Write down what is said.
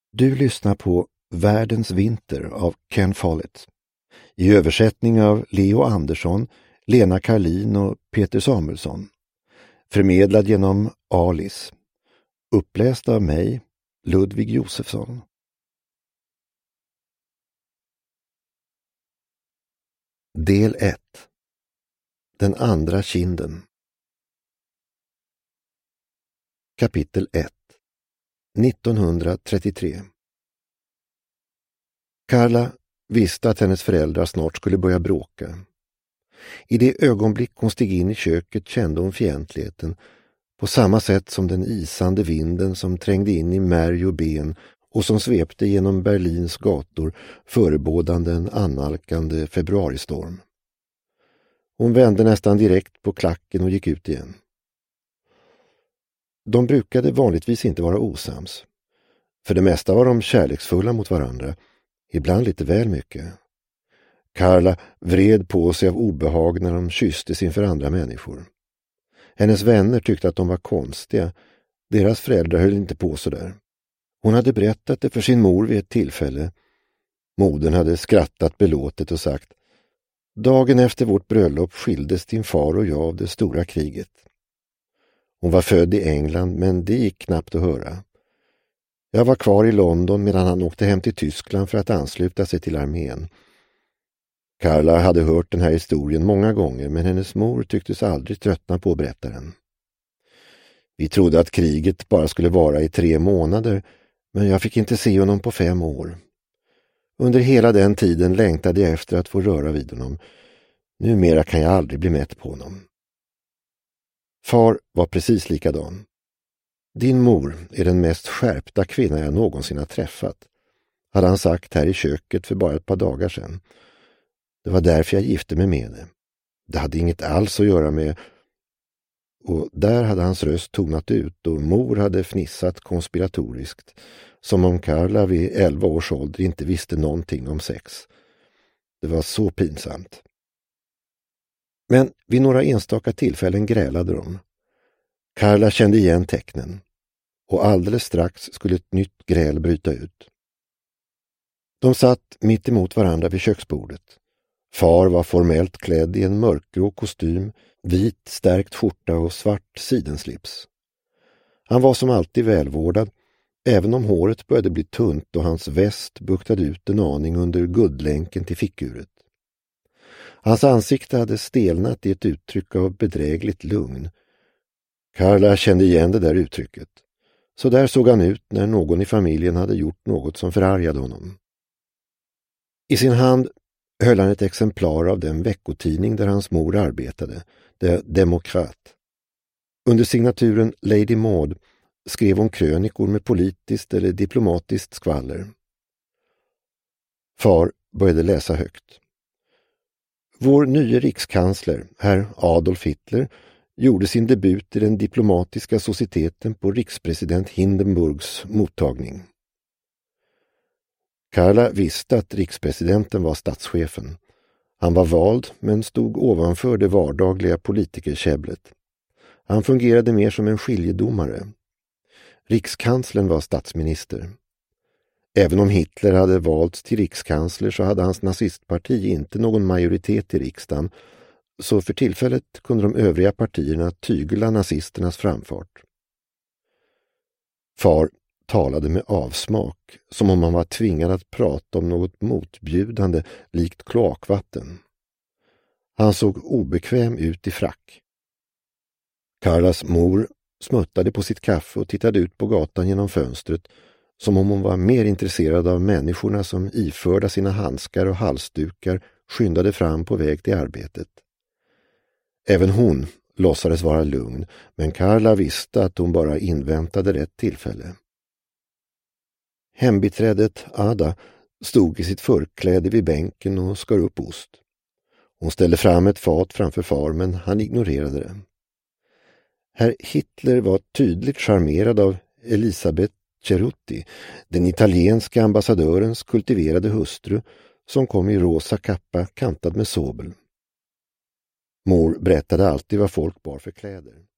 Du lyssnar på Världens vinter av Ken Follett. I översättning av Leo Andersson, Lena Karlin och Peter Samuelsson. Förmedlad genom Alice. Uppläst av mig, Ludvig Josefsson. Del 1. Den andra kinden. Kapitel 1. 1933. Carla visste att hennes föräldrar snart skulle börja bråka. I det ögonblick hon steg in i köket kände hon fientligheten, på samma sätt som den isande vinden som trängde in i märg och ben och som svepte genom Berlins gator förebådande en annalkande februaristorm. Hon vände nästan direkt på klacken och gick ut igen. De brukade vanligtvis inte vara osams. För det mesta var de kärleksfulla mot varandra, ibland lite väl mycket. Carla vred på sig av obehag när de kysstes inför andra människor. Hennes vänner tyckte att de var konstiga. Deras föräldrar höll inte på så där. Hon hade berättat det för sin mor vid ett tillfälle. Modern hade skrattat belåtet och sagt: dagen efter vårt bröllop skildes din far och jag av det stora kriget. Hon var född i England, men det gick knappt att höra. Jag var kvar i London medan han åkte hem till Tyskland för att ansluta sig till armén. Carla hade hört den här historien många gånger, men hennes mor tycktes aldrig tröttna på att berätta den. Vi trodde att kriget bara skulle vara i 3 månader, men jag fick inte se honom på 5 år. Under hela den tiden längtade jag efter att få röra vid honom. Numera kan jag aldrig bli mätt på honom. Far var precis likadan. Din mor är den mest skärpta kvinna jag någonsin har träffat, hade han sagt här i köket för bara ett par dagar sedan. Det var därför jag gifte mig med det. Det hade inget alls att göra med... Och där hade hans röst tonat ut och mor hade fnissat konspiratoriskt, som om Carla vid 11 års ålder inte visste någonting om sex. Det var så pinsamt. Men vid några enstaka tillfällen grälade de. Carla kände igen tecknen. Och alldeles strax skulle ett nytt gräl bryta ut. De satt mitt emot varandra vid köksbordet. Far var formellt klädd i en mörkgrå kostym, vit stärkt skjorta och svart sidenslips. Han var som alltid välvårdad, även om håret började bli tunt och hans väst buktade ut en aning under guldlänken till fickuret. Hans ansikte hade stelnat i ett uttryck av bedrägligt lugn. Carla kände igen det där uttrycket. Så där såg han ut när någon i familjen hade gjort något som förargade honom. I sin hand höll han ett exemplar av den veckotidning där hans mor arbetade, The Democrat. Under signaturen Lady Maud skrev hon krönikor med politiskt eller diplomatiskt skvaller. Far började läsa högt. Vår nye rikskansler, herr Adolf Hitler, gjorde sin debut i den diplomatiska societeten på rikspresident Hindenburgs mottagning. Carla visste att rikspresidenten var statschefen. Han var vald men stod ovanför det vardagliga politikerkäbblet. Han fungerade mer som en skiljedomare. Rikskanslern var statsminister. Även om Hitler hade valts till rikskansler så hade hans nazistparti inte någon majoritet i riksdagen, så för tillfället kunde de övriga partierna tygla nazisternas framfart. Far talade med avsmak, som om han var tvingad att prata om något motbjudande likt kloakvatten. Han såg obekväm ut i frack. Carlas mor smuttade på sitt kaffe och tittade ut på gatan genom fönstret, som om hon var mer intresserad av människorna som iförda sina handskar och halsdukar skyndade fram på väg till arbetet. Även hon låtsades vara lugn, men Carla visste att hon bara inväntade rätt tillfälle. Hembiträdet Ada stod i sitt förkläde vid bänken och skar upp ost. Hon ställde fram ett fat framför far, men han ignorerade det. Herr Hitler var tydligt charmerad av Elisabeth Cerutti, den italienska ambassadörens kultiverade hustru, som kom i rosa kappa kantad med sobel. Mor berättade alltid vad folk bar för kläder.